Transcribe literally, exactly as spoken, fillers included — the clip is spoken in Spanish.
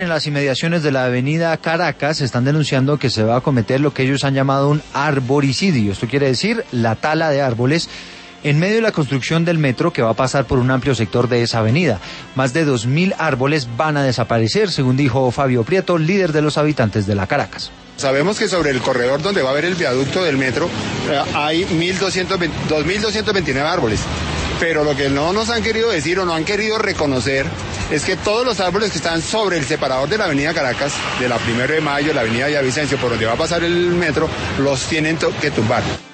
En las inmediaciones de la avenida Caracas están denunciando que se va a cometer lo que ellos han llamado un arboricidio. Esto quiere decir la tala de árboles en medio de la construcción del metro que va a pasar por un amplio sector de esa avenida. Más de dos mil árboles van a desaparecer, según dijo Fabio Prieto, líder de los habitantes de la Caracas. Sabemos que sobre el corredor donde va a haber el viaducto del metro hay dos mil doscientos veintinueve árboles. Pero lo que no nos han querido decir o no han querido reconocer es que todos los árboles que están sobre el separador de la avenida Caracas, de la Primero de Mayo, la avenida Villavicencio, por donde va a pasar el metro, los tienen que tumbar.